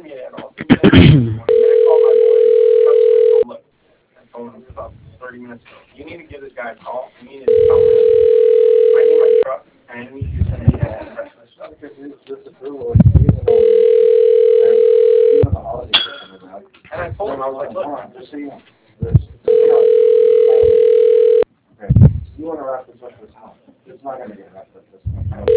me at all. Give me that number. And I called my boy, customer, and told him, look, I told him about 30 minutes ago, you need to give this guy a call. You need to tell him, I need my truck, and I need you to send me the rest of the stuff. Because this approval is even the holidays are coming up. And I told him, I was like, look, just so you know, okay, you want to wrap this up this month. It's not going to get wrapped up this month.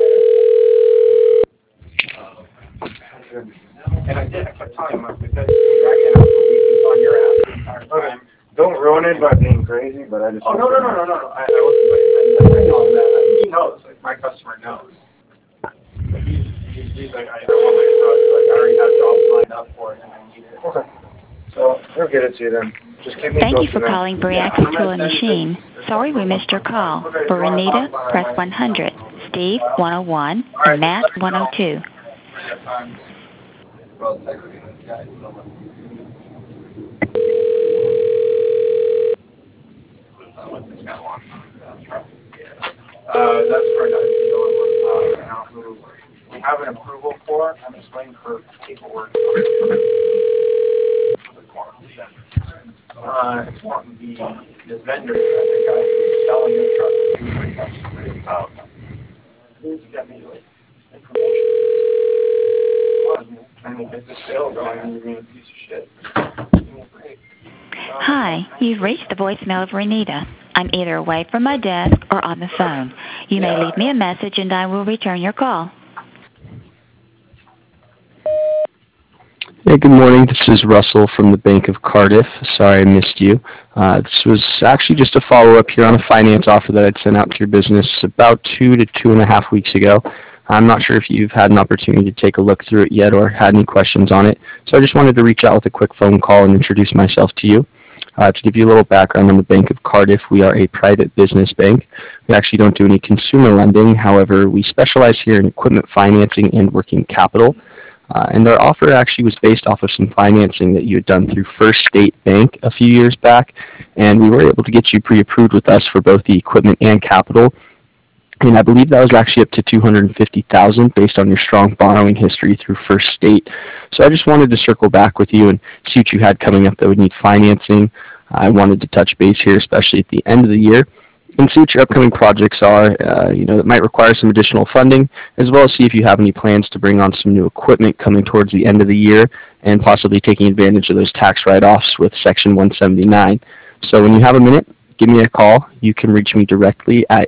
And I did. I kept telling him, because you're dragging it out for weeks, it's on your ass the entire time. Don't ruin it by being crazy, but I just... Oh, no. I wasn't, like, I know that. He knows. Like, my customer knows. But he's like, I want my truck. Like, I already have jobs lined up for it, and I need it. Okay. So, he'll get it to you then. Just keep me Thank you for calling Bree Access Tool and Machine. Sorry we missed your call. For Renita, press 100, Steve 101, and Matt 102. That's for another deal we have an approval for. I'm just waiting for paperwork. It's wanting the vendor, the guy who's selling the truck. He's got me like information. Trying to get the sale going, and you're being a piece of shit. Give me a break. Hi, you've reached the voicemail of Renita. I'm either away from my desk or on the phone. You may leave me a message and I will return your call. Hey, good morning. This is Russell from the Bank of Cardiff. Sorry I missed you. This was actually just a follow-up here on a finance offer that I'd sent out to your business about 2 to 2.5 weeks ago. I'm not sure if you've had an opportunity to take a look through it yet or had any questions on it, so I just wanted to reach out with a quick phone call and introduce myself to you. To give you a little background on the Bank of Cardiff, we are a private business bank. We actually don't do any consumer lending. However, we specialize here in equipment financing and working capital. And our offer actually was based off of some financing that you had done through First State Bank a few years back, and we were able to get you pre-approved with us for both the equipment and capital. And I believe that was actually up to $250,000 based on your strong borrowing history through First State. So I just wanted to circle back with you and see what you had coming up that would need financing. I wanted to touch base here, especially at the end of the year, and see what your upcoming projects are, that might require some additional funding, as well as see if you have any plans to bring on some new equipment coming towards the end of the year and possibly taking advantage of those tax write-offs with Section 179. So when you have a minute, give me a call. You can reach me directly at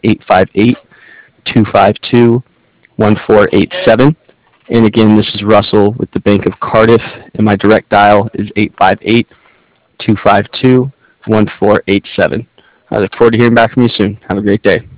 858-252-1487. And again, this is Russell with the Bank of Cardiff, and my direct dial is 858-252-1487. I look forward to hearing back from you soon. Have a great day.